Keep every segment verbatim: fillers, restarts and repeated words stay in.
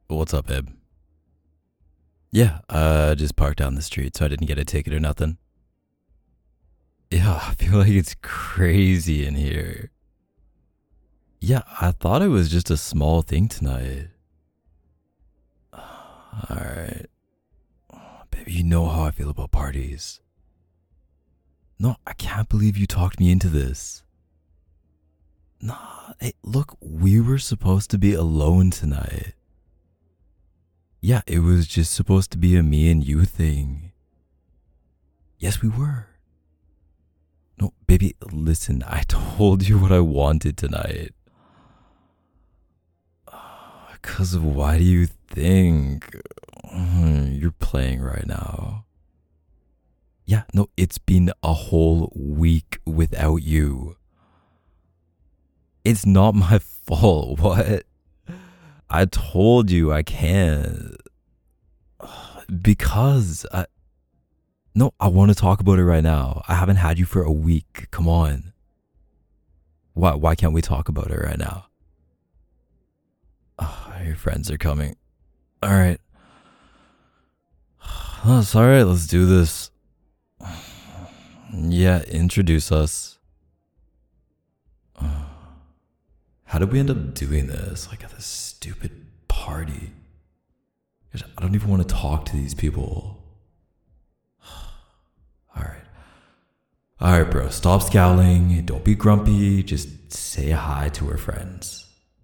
What's up, Eb? Yeah, uh, just parked down the street, so I didn't get a ticket or nothing. Yeah, I feel like it's crazy in here. Yeah, I thought it was just a small thing tonight. Alright. Baby, you know how I feel about parties. No, I can't believe you talked me into this. Nah, hey, look, we were supposed to be alone tonight. Yeah, it was just supposed to be a me and you thing. Yes, we were. No, baby, listen, I told you what I wanted tonight. Because why do you think you're playing right now? Yeah, no, it's been a whole week without you. It's not my fault. What? I told you I can't. Because I. No, I want to talk about it right now. I haven't had you for a week. Come on. Why, why can't we talk about it right now? Oh, your friends are coming. All right. Oh, it's all right. Let's do this. Yeah, introduce us. How did we end up doing this? Like at this stupid party. I don't even want to talk to these people. Alright. Alright, bro. Stop scowling. Don't be grumpy. Just say hi to her friends.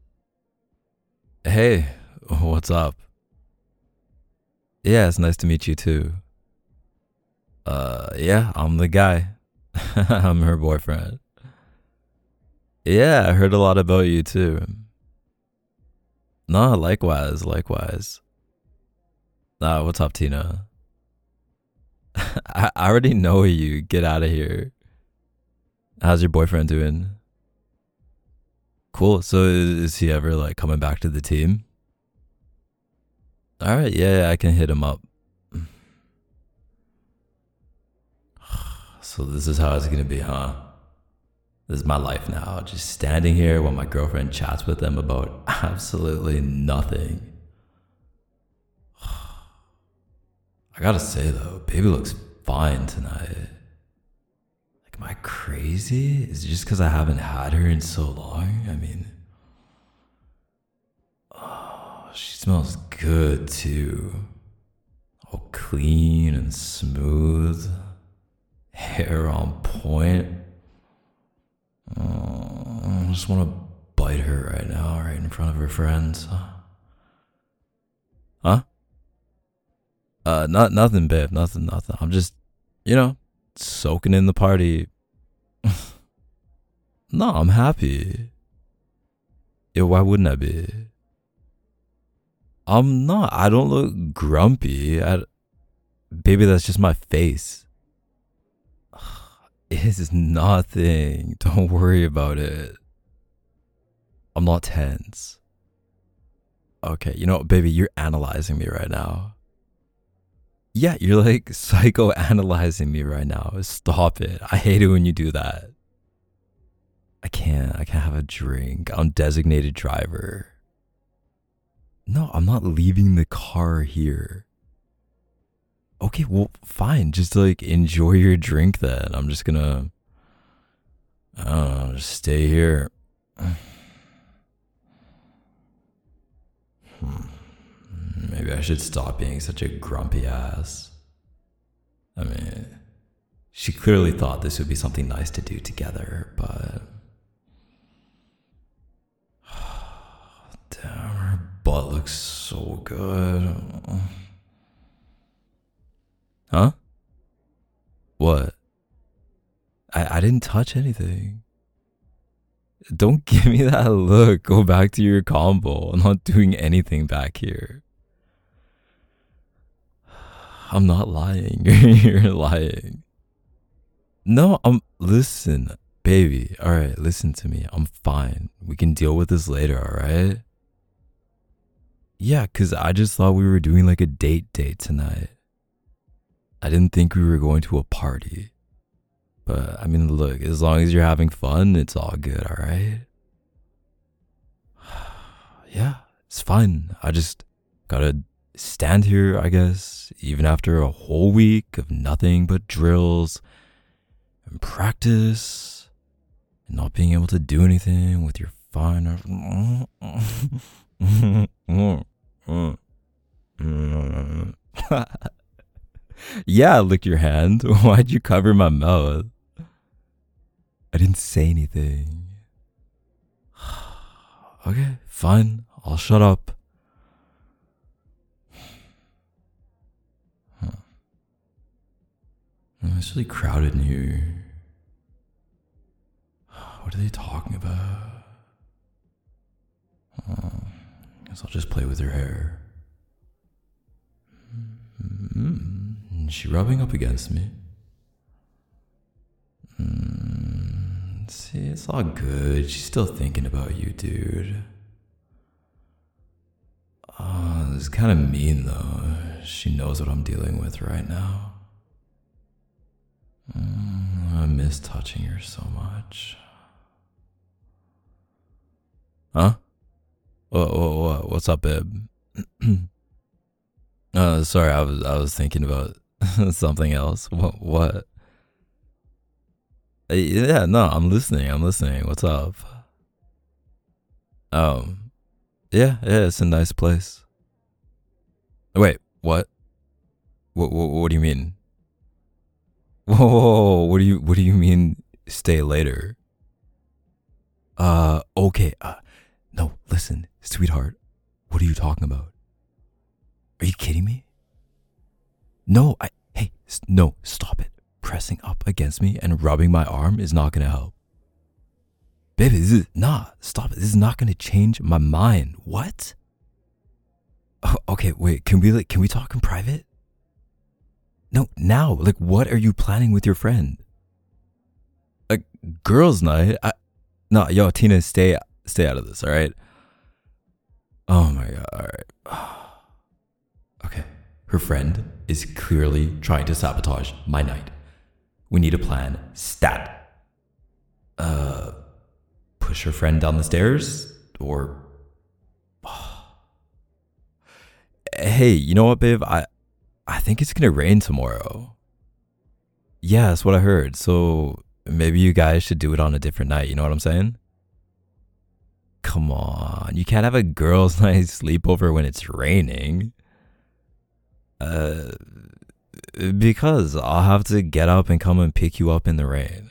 Hey, what's up? Yeah, it's nice to meet you too. Uh, yeah, I'm the guy. I'm her boyfriend. Yeah, I heard a lot about you too. Nah, likewise, likewise. Nah, what's up, Tina? I I already know you. Get out of here. How's your boyfriend doing? Cool. So is, is he ever like coming back to the team? All right, yeah, yeah, I can hit him up. So this is how it's gonna be, huh? This is my life now, just standing here while my girlfriend chats with them about absolutely nothing. I gotta say though, baby looks fine tonight. Like, am I crazy? Is it just because I haven't had her in so long? I mean, oh, she smells good too. All clean and smooth. Hair on point. Oh, I just want to bite her right now, right in front of her friends. Huh? Uh, not nothing, babe. Nothing, nothing. I'm just, you know, soaking in the party. No, I'm happy. Yeah, why wouldn't I be? I'm not. I don't look grumpy. I, baby, that's just my face. It's nothing. Don't worry about it. I'm not tense. Okay, you know, baby, you're analyzing me right now. Yeah, you're like psychoanalyzing me right now. Stop it. I hate it when you do that. I can't. I can't have a drink. I'm designated driver. No, I'm not leaving the car here. Okay, well, fine. Just like enjoy your drink then. I'm just gonna, I don't know, just stay here. Hmm. Maybe I should stop being such a grumpy ass. I mean, she clearly thought this would be something nice to do together, but damn, her butt looks so good. Huh? What? I, I didn't touch anything. Don't give me that look. Go back to your combo. I'm not doing anything back here. I'm not lying. You're lying. No, I'm. Listen, baby. All right, listen to me. I'm fine. We can deal with this later, all right? Yeah, because I just thought we were doing like a date date tonight. I didn't think we were going to a party. But, I mean, look, as long as you're having fun, it's all good, all right? Yeah, it's fine. I just, Gotta stand here, I guess, even after a whole week of nothing but drills and practice and not being able to do anything with your fine. Yeah, lick your hand. Why'd you cover my mouth? I didn't say anything. Okay, fine. I'll shut up. Huh. It's really crowded in here. What are they talking about? Oh, guess I'll just play with her hair. Mm-hmm. Is she rubbing up against me? Mm, see, it's all good. She's still thinking about you, dude. Oh, this is kind of mean, though. She knows what I'm dealing with right now. Mm, I miss touching her so much. Huh? What, what, what, what's up, babe? uh, sorry, I was I was thinking about something else. What? What? Uh, Yeah, no, I'm listening. I'm listening. What's up? Um, yeah, yeah, it's a nice place. Wait, what? What? What, what do you mean? Whoa, whoa, whoa, what do you What do you mean? Stay later? Uh, okay. Uh, no, listen, sweetheart. What are you talking about? Are you kidding me? No, I. Hey, s- no, stop it. Pressing up against me and rubbing my arm is not gonna help. Baby, this is nah. Stop it. This is not gonna change my mind. What? Oh, okay, wait. Can we like? Can we talk in private? No, now. Like, what are you planning with your friend? Like, girls' night? I. No, yo, Tina, stay, stay out of this. All right. Oh my god. All right. Okay. Her friend is clearly trying to sabotage my night. We need a plan. Stat. Uh, push her friend down the stairs? Or. Hey, you know what, babe? I, I think it's gonna rain tomorrow. Yeah, that's what I heard. So maybe you guys should do it on a different night. You know what I'm saying? Come on. You can't have a girls' night sleepover when it's raining. Uh, because I'll have to get up and come and pick you up in the rain.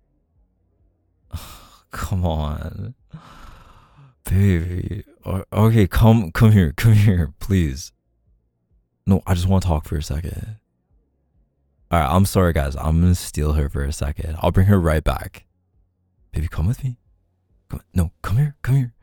Come on, baby. O- Okay, come, come here, come here, please. No, I just want to talk for a second. All right, I'm sorry, guys. I'm gonna steal her for a second. I'll bring her right back. Baby, come with me. Come, no, come here, come here.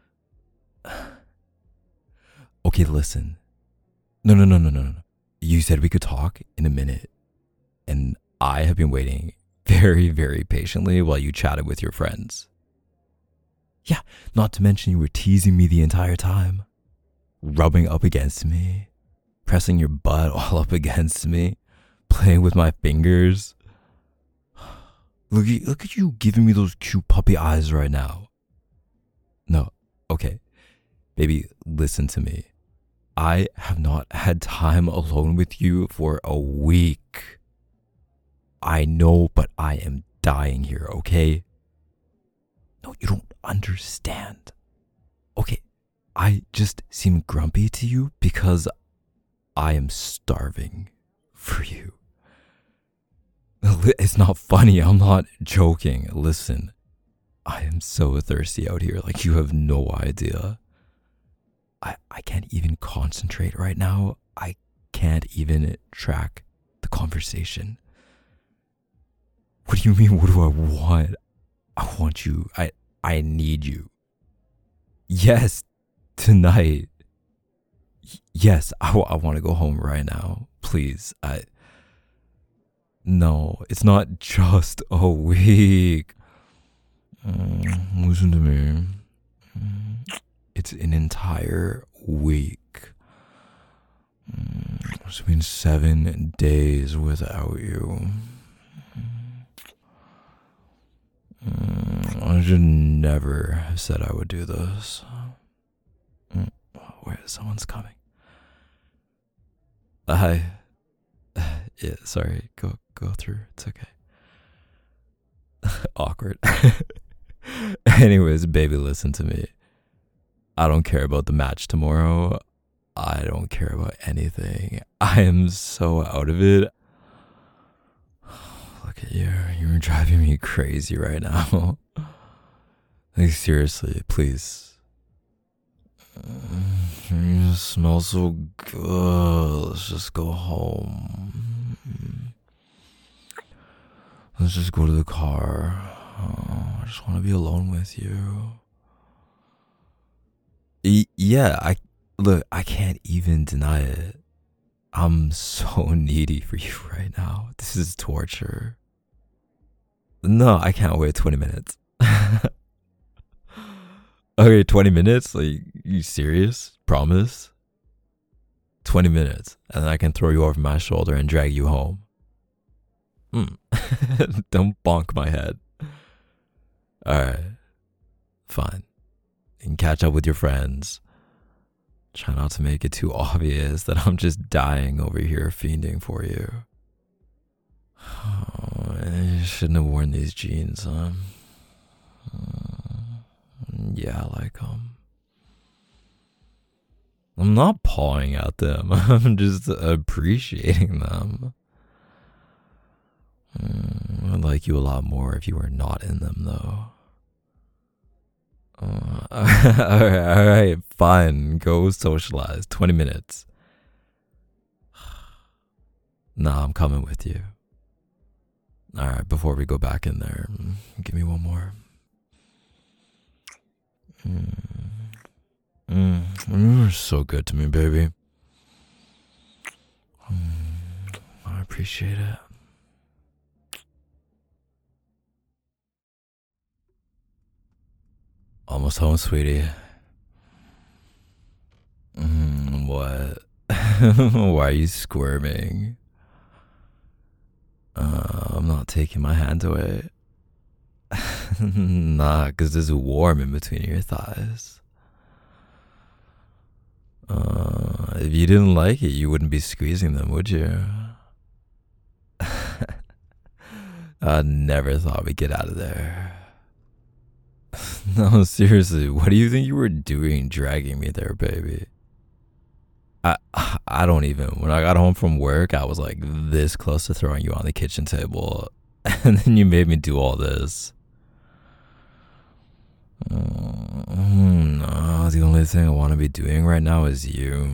Okay, listen. No, no, no, no, no, no. You said we could talk in a minute, and I have been waiting very, very patiently while you chatted with your friends. Yeah, not to mention you were teasing me the entire time, rubbing up against me, pressing your butt all up against me, playing with my fingers. Look at, look at you giving me those cute puppy eyes right now. No, okay. Baby, listen to me. I have not had time alone with you for a week. I know, but I am dying here, okay? No, you don't understand. Okay, I just seem grumpy to you because I am starving for you. It's not funny. I'm not joking. Listen, I am so thirsty out here. Like, you have no idea. I, I can't even concentrate right now. I can't even track the conversation. What do you mean? What do I want? I want you. I, I need you. Yes, tonight. Y- Yes, I, w- I want to go home right now. Please. I. No, it's not just a week. Mm, listen to me. Mm, It's an entire week. Mm, It's been seven days without you. Mm, I should never have said I would do this. Mm, Wait, someone's coming. Hi. Yeah, sorry. Go go through. It's okay. Awkward. Anyways, baby, listen to me. I don't care about the match tomorrow. I don't care about anything. I am so out of it. Look at you. You're driving me crazy right now. Like, seriously, please. You smell so good. Let's just go home. Let's just go to the car. Oh, I just want to be alone with you. Y- yeah, I look. I can't even deny it. I'm so needy for you right now. This is torture. No, I can't wait twenty minutes. Okay, twenty minutes? Like, you serious? Promise? twenty minutes, and then I can throw you over my shoulder and drag you home. Mm. Don't bonk my head. Alright, fine. You can catch up with your friends. Try not to make it too obvious that I'm just dying over here fiending for you. Oh, you shouldn't have worn these jeans, huh? Yeah, I like them. I'm not pawing at them. I'm just appreciating them. Mm, I'd like you a lot more if you were not in them, though. Uh, alright, alright, fine. Go socialize. twenty minutes. Nah, I'm coming with you. Alright, before we go back in there, give me one more. Mm. Mm. You're so good to me, baby. Mm. I appreciate it. Almost home, sweetie. Mm, what? Why are you squirming? Uh, I'm not taking my hand away. Nah, because it's warm in between your thighs. Uh, if you didn't like it, you wouldn't be squeezing them, would you? I never thought we'd get out of there. No, seriously, what do you think you were doing dragging me there, baby? I I don't even. When I got home from work, I was like this close to throwing you on the kitchen table, and then you made me do all this. Mm, no, the only thing I want to be doing right now is you.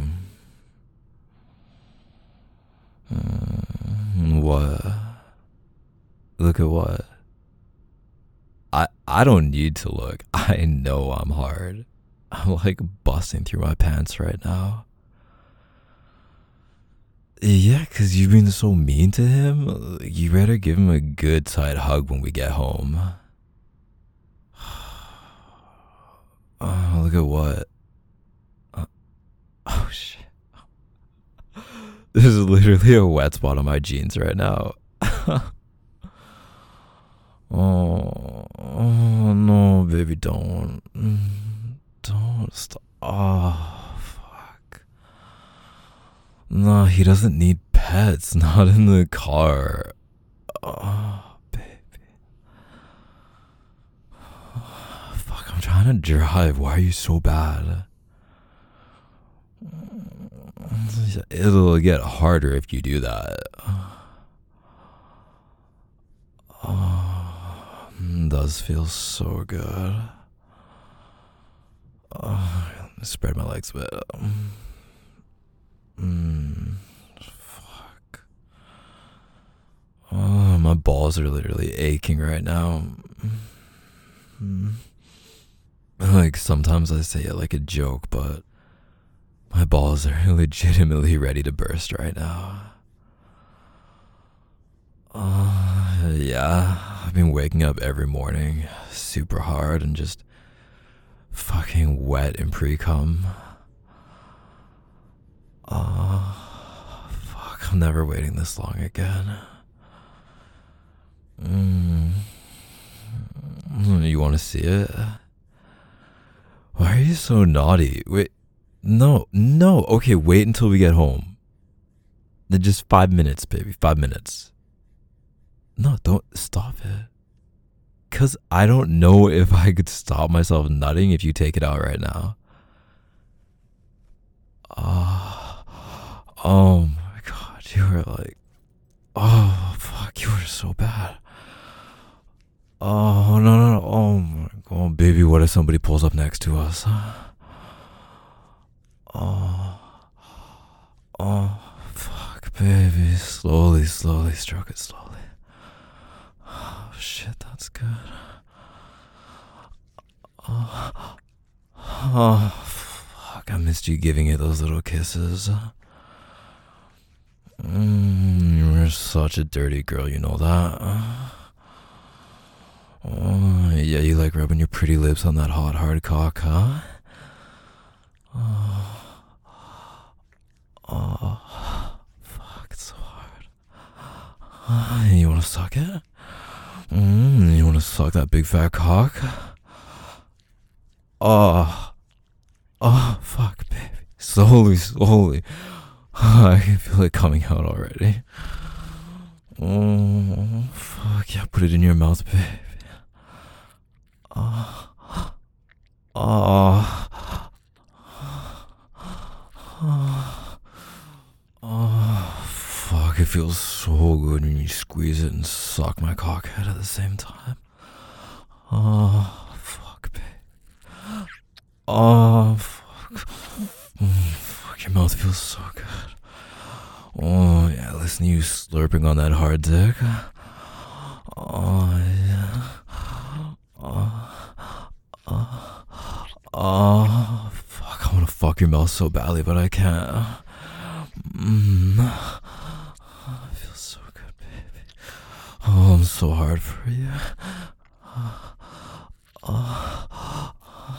Mm, what? Look at what? I I don't need to look. I know I'm hard. I'm like busting through my pants right now. Yeah, because you've been so mean to him. You better give him a good tight hug when we get home. Oh, look at what? Uh, oh, shit. This is literally a wet spot on my jeans right now. Oh, oh, no, baby, don't. Don't stop. Oh, fuck. No, he doesn't need pets, not in the car. Oh, baby. Oh, fuck, I'm trying to drive. Why are you so bad? It'll get harder if you do that. Oh, it does feel so good. Oh, spread my legs a bit. Mm, fuck. Oh, my balls are literally aching right now. Mm. Like, sometimes I say it like a joke, but my balls are legitimately ready to burst right now. Uh, yeah, I've been waking up every morning super hard and just fucking wet and pre-cum. Oh, fuck, I'm never waiting this long again. Mm. You want to see it? Why are you so naughty? Wait, no, no. Okay, wait until we get home. Just five minutes, baby. Five minutes. No, don't stop it. Cause I don't know if I could stop myself nutting if you take it out right now. Oh, oh my god, you were like, oh fuck, you were so bad. Oh no no no, oh my god, baby, what if somebody pulls up next to us? Oh, oh fuck, baby, slowly, slowly, stroke it slowly. Oh shit, that's good. Oh, oh fuck, I missed you giving it those little kisses. Mm, you're such a dirty girl, you know that. Oh, yeah, you like rubbing your pretty lips on that hot, hard cock, huh? Oh, oh fuck, it's so hard. Uh, you wanna suck it? Mm, you wanna suck that big fat cock? Oh, oh, fuck, baby. Slowly, slowly. I can feel it coming out already. Oh, fuck, yeah, put it in your mouth, baby. Oh, oh, oh, oh, fuck, it feels so good when you squeeze it and suck my cock head at the same time. Oh, fuck, babe. Oh, fuck. Mm, fuck, your mouth feels so good. Oh, yeah, listen to you slurping on that hard dick. Oh, yeah. Oh, oh, oh, fuck, I want to fuck your mouth so badly, but I can't. Mm. Oh, it feels so good, baby. Oh, I'm so hard for you. Oh, oh,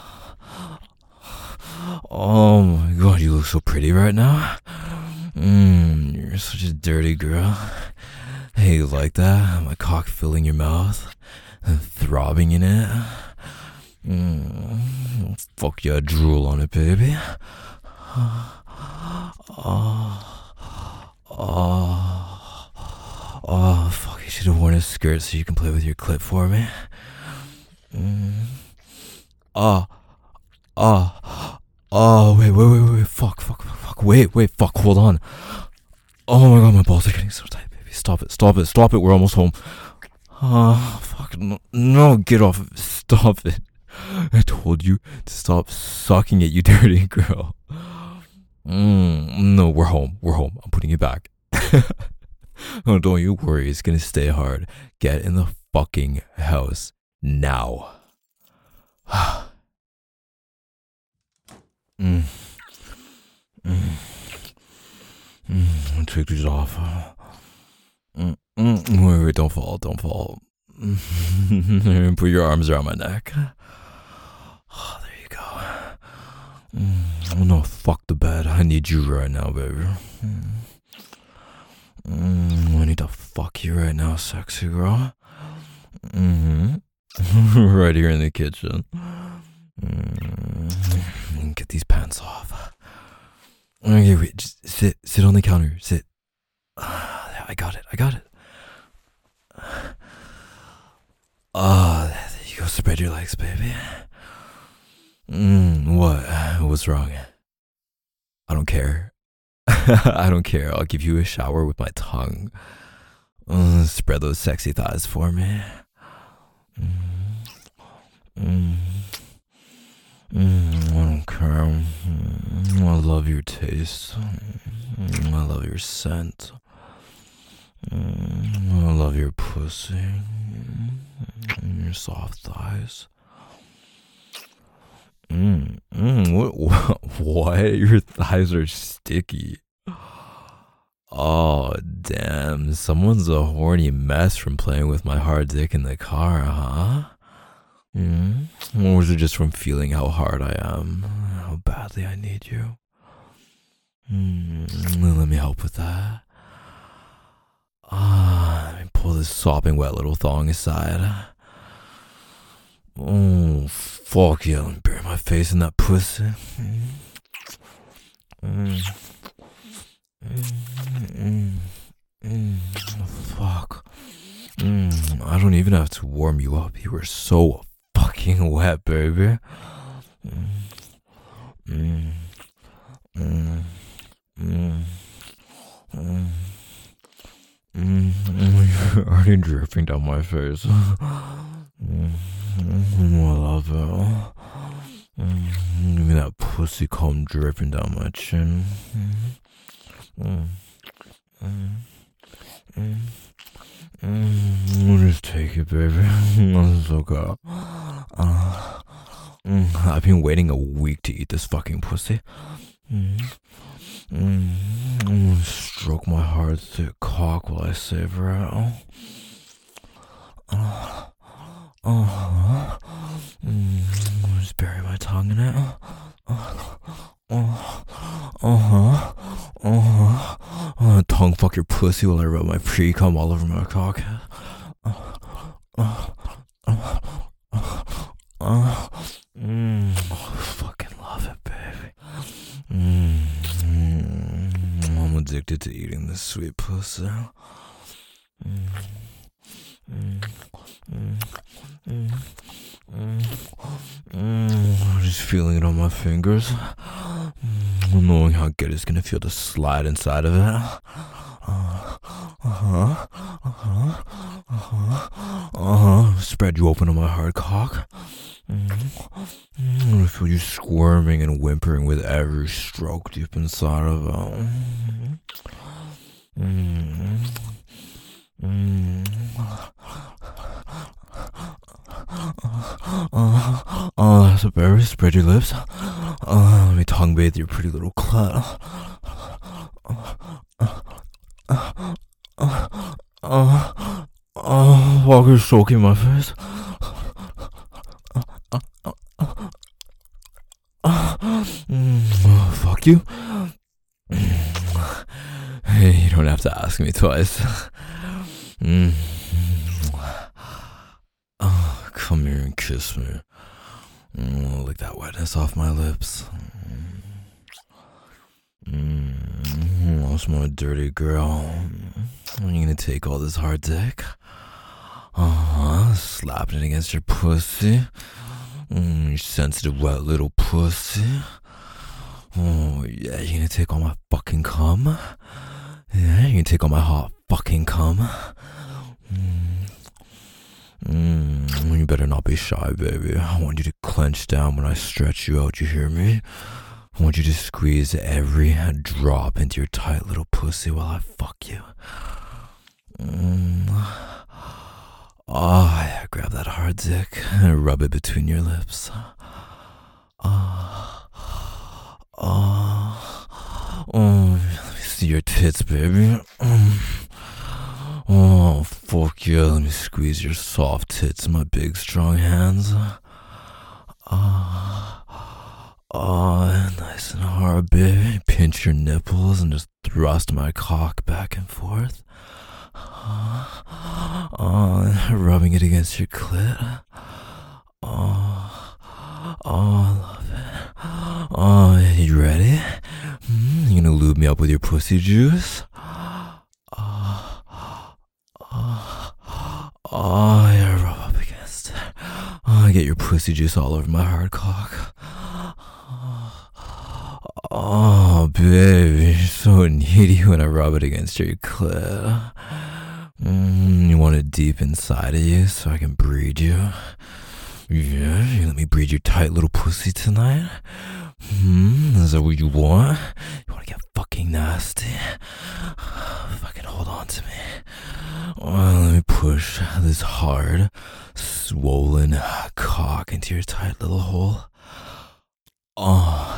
oh my god, you look so pretty right now. Mm, you're such a dirty girl. Hey, you like that? My cock filling your mouth and throbbing in it. Mm, fuck yeah, drool on it, baby. Oh, oh, oh, fuck, you should have worn a skirt so you can play with your clit for me. Mm. Oh, oh, oh, wait, wait, wait, wait, fuck, fuck, fuck, fuck, wait, wait, fuck, hold on. Oh my god, my balls are getting so tight, baby. Stop it, stop it, stop it, we're almost home. Oh, fuck, no, no, get off of it, stop it. I told you to stop sucking it, you dirty girl. Mm, no, we're home, we're home, I'm putting it back. Oh, don't you worry, it's gonna stay hard. Get in the fucking house, now. mm. Mm. Mm. Take these off. Mm. Mm. Wait, wait, don't fall, don't fall. Put your arms around my neck. Oh, there you go. Mm. Oh no, fuck the bed. I need you right now, baby. Mm. Mm. I need to fuck you right now, sexy girl. Mm-hmm. Right here in the kitchen. Mm. Get these pants off. Okay, wait, just sit, sit on the counter, sit. Uh, I got it, I got it. Ah, uh, there you go, spread your legs, baby. Mm, what? What's wrong? I don't care. I don't care, I'll give you a shower with my tongue. Uh, spread those sexy thighs for me. Mm, mm, mm, I don't care. Mm, I love your taste. Mm, I love your scent. Mm, I love your pussy. Mm, your soft thighs. Mm, mm, what, what? What? Your thighs are sticky. Oh, damn. Someone's a horny mess from playing with my hard dick in the car, huh? Mm? Or was it just from feeling how hard I am? How badly I need you? Mm, let me help with that. Ah, let me pull this sopping wet little thong aside. Oh, fuck yeah, let me bury my face in that pussy. Mm. Mm. Mm. even have to warm you up. You were so fucking wet, baby. Mm, mm, mm, mm, mm, mm. You're already dripping down my face. Mm, mm, I love it. Mm, give me that pussy cum dripping down my chin. Mm, mm, mm, mm. Just take it, baby. That's so good. Uh, mm, I've been waiting a week to eat this fucking pussy. Mm, mm, mm. Stroke my hard, thick cock while I savor it. Uh, uh, mm, just bury my tongue in it. Uh, uh, uh-huh. Uh-huh. Uh, tongue fuck your pussy while I rub my pre-cum all over my cock. Uh, uh, uh, uh, uh, mm, oh, fucking love it, baby. Mm, mm, I'm addicted to eating this sweet pussy. Mm, mm, mm, mm, mm, mm, just feeling it on my fingers. Mm, knowing how good it's gonna feel to slide inside of it. Uh huh. Uh huh. Uh huh. Uh huh. Spread you open on my hard cock. Mm, I feel you squirming and whimpering with every stroke deep inside of it. Mm, mm. Uh, uh, so Barry, spread your lips. Uh, let me tongue bathe your pretty little clut. Uh, uh, uh, uh, uh, uh, Walker's soaking my face. Uh, uh, uh, uh, uh, mm, oh, fuck you. Hey, you don't have to ask me twice. Mm. Oh, come here and kiss me. Mm, lick that wetness off my lips. Mm, that's my dirty girl. Are you gonna take all this hard dick? Uh-huh, slapping it against your pussy. Mm, you sensitive wet little pussy. Oh, yeah, you gonna take all my fucking cum? Yeah, you gonna take all my hot fucking cum? Mm. Mm, you better not be shy, baby. I want you to clench down when I stretch you out, you hear me? I want you to squeeze every drop into your tight little pussy while I fuck you. Mm. Oh, yeah, grab that hard dick and rub it between your lips. Ah, ah, oh, let me see your tits, baby. Mm. Oh, fuck yeah, let me squeeze your soft tits in my big, strong hands. Ah, oh, nice and hard, baby. Pinch your nipples and just thrust my cock back and forth. Oh, rubbing it against your clit. Oh, oh, I love it. Oh, you ready? Mm, you gonna lube me up with your pussy juice? Oh, oh, oh, yeah, rub up against it. Oh, get your pussy juice all over my hard cock. Oh, baby, you're so needy when I rub it against your clit. Mm, you want it deep inside of you so I can breed you? Yeah, you let me breed your tight little pussy tonight? Hmm, is that what you want? You want to get fucking nasty? Fucking hold on to me. Oh, let me push this hard, swollen cock into your tight little hole. Oh,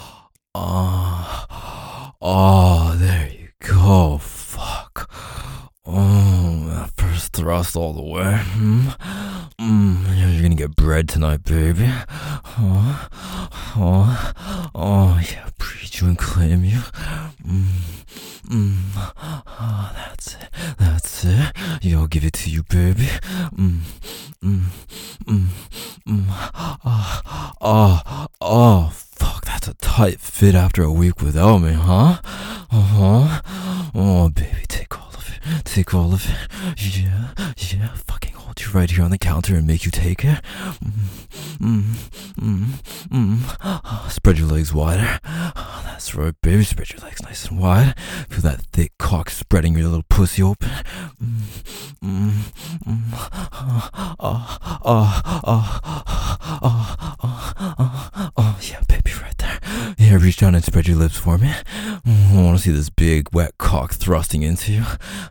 oh, oh, there you go. Fuck. Oh, that first thrust all the way. Mm, mm, you're gonna get bread tonight, baby. Oh, oh, oh, yeah, breed you and claim you. Mm, mm, oh, that's it, that's it. Yeah, I'll give it to you, baby. Mm, mm, mm, mm, oh, oh, oh, fuck, that's a tight fit after a week without me, huh? Uh-huh. Oh, baby, take all of it. take all of it. Yeah, yeah, fucking hold you right here on the counter and make you take it. Mm, mm, mm, mm. Spread your legs wider. Oh, that's right, baby. Spread your legs nice and wide. Feel that thick cock spreading your little pussy open. Mm, mm, mm. Oh, oh, oh, oh, oh, oh, oh, oh, yeah, baby, right there. Yeah, reach down and spread your lips for me. I want to see this big, wet cock thrusting into you.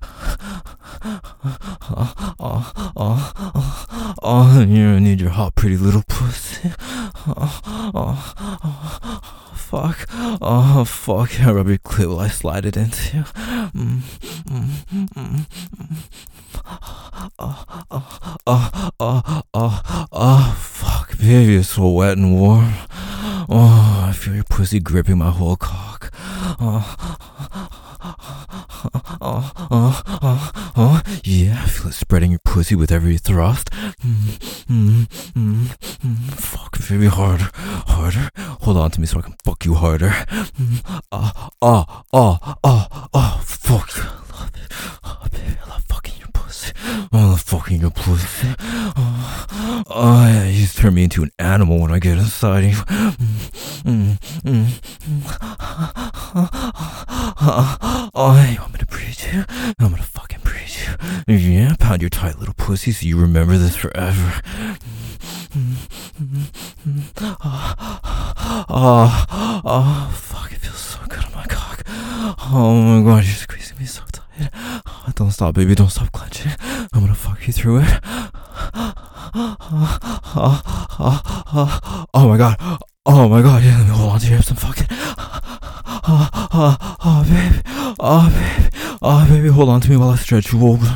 Oh, oh, oh, oh, oh, you need your hot, pretty little pussy. Oh, oh, oh, fuck. Oh, fuck. I rub your clit while I slide it into you. Mm, mm, mm, mm, mm. Oh, oh, oh, oh, oh, oh, fuck, baby, it's so wet and warm. Oh, I feel your pussy gripping my whole cock. Oh, oh, oh, oh, oh, yeah, I feel it spreading your pussy with every thrust. Mm, mm, mm, mm, fuck, baby, harder, harder. Hold on to me so I can fuck you harder. Mm, oh, oh, oh, oh, oh, fuck you, I love it. Oh, baby, I love fucking your pussy. I love fucking your pussy. Oh, oh yeah, you just turn me into an animal when I get inside you. Mm, mm, mm. Oh, you want me to breed you? I'm gonna fucking breed you. Yeah, pound your tight little pussy so you remember this forever. Oh, oh, fuck, it feels so good on my cock. Oh my god, you're squeezing me so tight. Oh, don't stop, baby, don't stop clenching. I'm gonna fuck you through it. Oh, oh, oh, oh, oh my god. Oh my god, yeah, let me hold on to your hips and fuck it. Oh, oh, oh, baby. Oh, baby. Oh, baby, hold on to me while I stretch you open.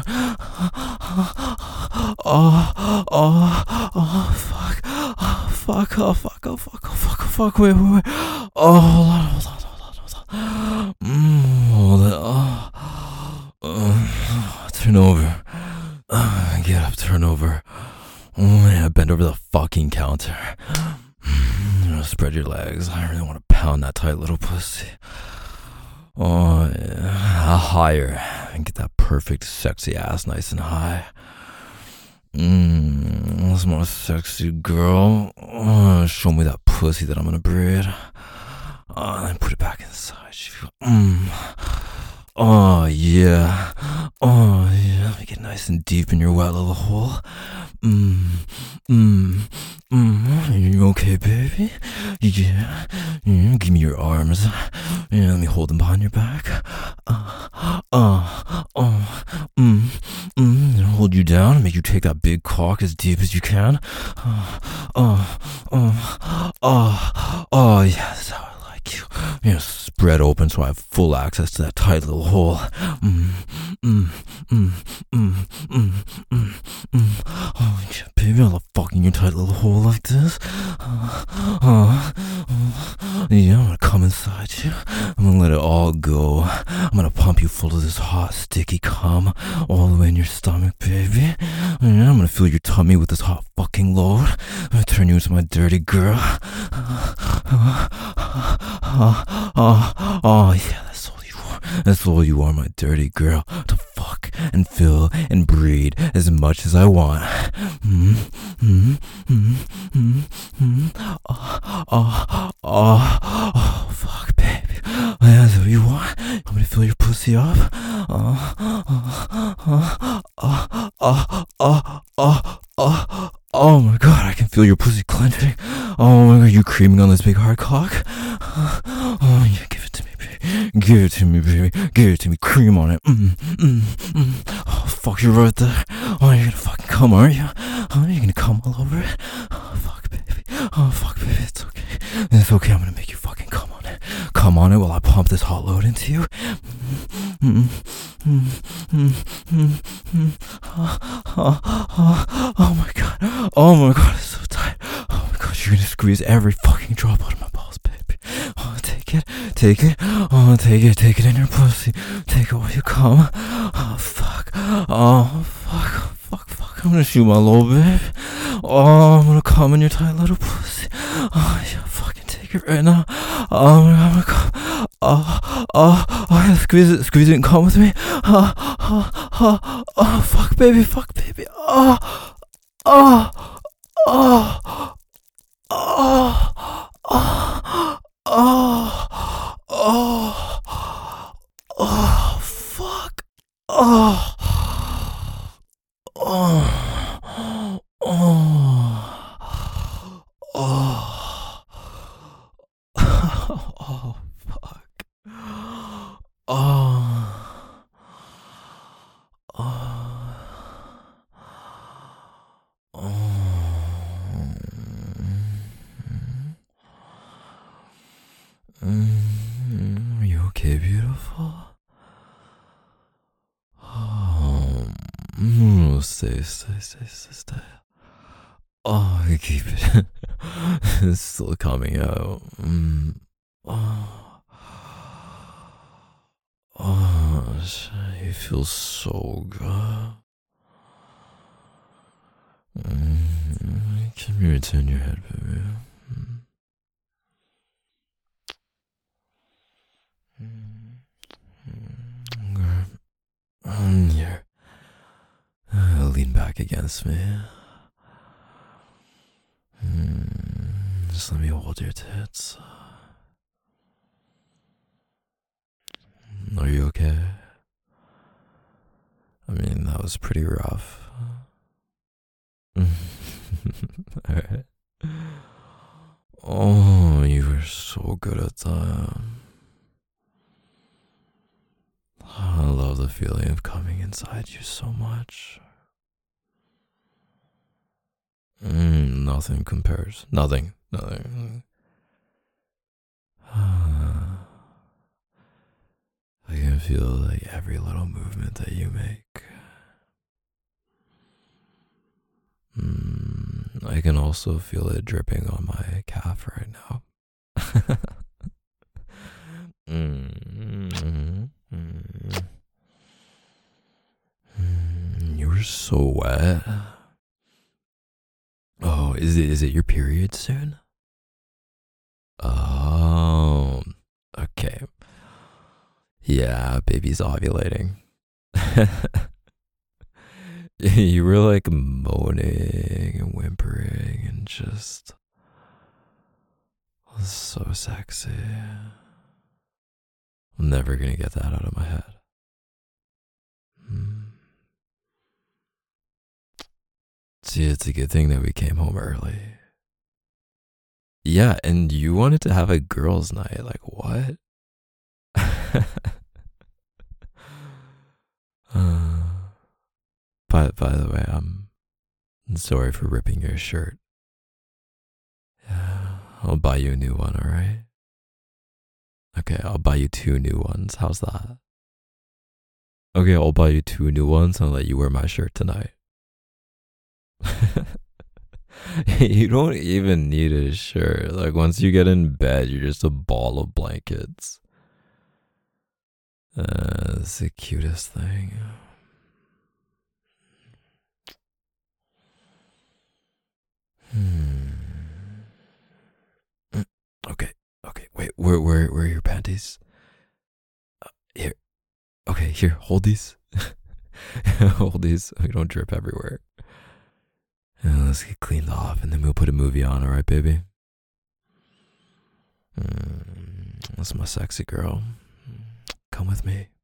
Oh, oh, oh, fuck. Oh, fuck, oh, fuck, oh, fuck, oh, fuck, oh, fuck, wait, wait, wait. Oh, hold on, hold on, hold on, hold on. Mm, hold it, oh. Uh, turn over. Uh, get up, turn over. Oh, yeah, bend over the fucking counter. Spread your legs. I really want to pound that tight little pussy. Oh, yeah. Higher. And get that perfect, sexy ass nice and high. Mmm, that's my sexy girl. Oh, show me that pussy that I'm gonna breed. Oh, and then put it back inside. Mmm. Oh, yeah. Oh, yeah. Let me get nice and deep in your wet little hole. Mmm. Mmm. Mmm. You okay, baby? Yeah. Yeah. Give me your arms. Yeah, let me hold them behind your back. Uh, uh, uh, mm, mm. Hold you down and make you take that big cock as deep as you can. Uh, uh, uh, uh, oh, yeah, that's how I like you. You know, spread open so I have full access to that tight little hole. Mm, mm, mm, mm, mm, mm, mm. Oh, yeah, baby, I love fucking your tight little hole like this. Uh, uh, uh, yeah, I'm gonna come inside you. I'm gonna let it all go. I'm gonna pump you full of this hot, sticky cum all the way in your stomach, baby. Yeah, I'm gonna fill your tummy with this hot fucking load. I'm gonna turn you into my dirty girl. Uh, uh, uh, uh, uh, oh, yeah, that's all you are. That's all you are, my dirty girl. To fuck and fill and breed as much as I want. Mm, mm, mm, mm, mm. Oh, oh, oh, oh, fuck, baby. That's what you want. I'm gonna fill your pussy up. Oh, oh, oh, oh, oh, oh, oh, oh. Oh my god, I can feel your pussy clenching. Oh my god, you creaming on this big hard cock. Oh yeah, give it to me, baby. Give it to me, baby. Give it to me. Cream on it. Mm, mm, mm. Oh fuck, you're right there. Oh, you're gonna fucking come, aren't you? Oh, you're gonna come all over it. Oh fuck, baby. Oh fuck, baby. It's okay. It's okay. I'm gonna make you fucking come on it. Come on it while I pump this hot load into you. Mm, mm, mm, mm, mm. Oh, oh, oh, oh my god. Oh my god, it's so tight. Oh my god, you're gonna squeeze every fucking drop out of my balls, baby. Oh, take it, take it. Oh, take it, take it in your pussy. Take it while you come. Oh, fuck. Oh, fuck, fuck, fuck. I'm gonna shoot my little baby. Oh, I'm gonna come in your tight little pussy. Oh, yeah, fucking take it right now. Oh my god, I'm gonna come. Oh. oh, oh, squeeze it, squeeze it and come with me. Oh, oh, oh, oh, fuck, baby, fuck, baby. Oh, oh, oh, oh, oh, oh, oh, oh, fuck. Oh, oh, oh, oh, oh, fuck. Oh, oh, oh. Mm, are you okay, beautiful? Oh, mm, stay, stay, stay, stay, stay. Oh, I keep it. It's still coming out. Mm. Oh, oh, it feels so good. Mm. Can you turn your head, baby? Mm. Mm. Mm, here. Uh, lean back against me. Mm, just let me hold your tits. Are you okay? I mean, that was pretty rough. Alright. Oh, you were so good at that. I love the feeling of coming inside you so much. Mm, nothing compares. Nothing. Nothing. I can feel like every little movement that you make. Mm, I can also feel it dripping on my calf right now. mm, mm, mm, mm, you're so wet. Oh, is it is it your period soon? Oh, okay. Yeah, baby's ovulating. You were like moaning and whimpering and just so sexy. I'm never gonna get that out of my head. Hmm. See, it's a good thing that we came home early. Yeah, and you wanted to have a girls' night. Like, what? uh, by, by the way, I'm sorry for ripping your shirt. Yeah, I'll buy you a new one, alright? Okay, I'll buy you two new ones. How's that? Okay, I'll buy you two new ones and I'll let you wear my shirt tonight. You don't even need a shirt. Like, once you get in bed, you're just a ball of blankets. Uh, it's the cutest thing. Hmm. Okay, okay, wait, where, where, where are your panties? Uh, here. Okay, here, hold these. Hold these. We don't drip everywhere. And let's get cleaned off, and then we'll put a movie on, alright, baby? Mm, that's my sexy girl. Come with me.